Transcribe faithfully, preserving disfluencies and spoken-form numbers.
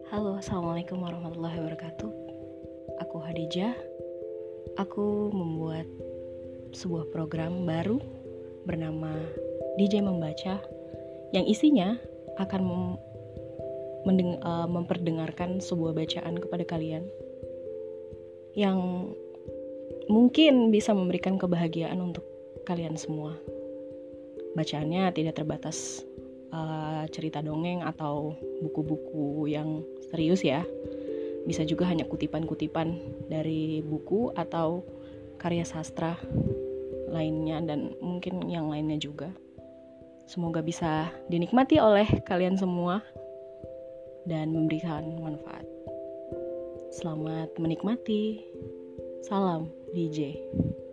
Halo, assalamualaikum warahmatullahi wabarakatuh. Aku Hadijah. Aku membuat sebuah program baru bernama D J Membaca, yang isinya akan mem- mendeng- uh, memperdengarkan sebuah bacaan kepada kalian yang mungkin bisa memberikan kebahagiaan untuk kalian semua. Bacaannya tidak terbatas uh, cerita dongeng atau buku-buku yang serius ya. Bisa juga hanya kutipan-kutipan dari buku atau karya sastra lainnya dan mungkin yang lainnya juga. Semoga bisa dinikmati oleh kalian semua dan memberikan manfaat. Selamat menikmati. Salam D J.